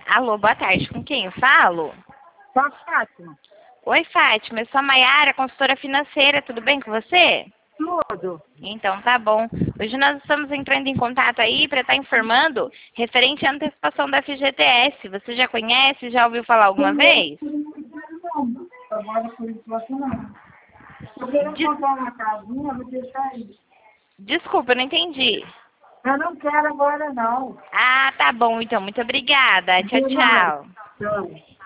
Alô, boa tarde. Com quem eu falo? Com a Fátima. Oi, Fátima. Eu sou a Maiara, consultora financeira. Tudo bem com você? Tudo. Então, tá bom. Hoje nós estamos entrando em contato aí para estar informando referente à antecipação da FGTS. Você já conhece? Já ouviu falar alguma vez? Agora por enquanto não. Eu quero comprar uma casinha, vou deixar aí. Desculpa, eu não entendi. Eu não quero agora não. Ah, tá bom. Então, muito obrigada. Tchau, De nada. tchau. Tchau.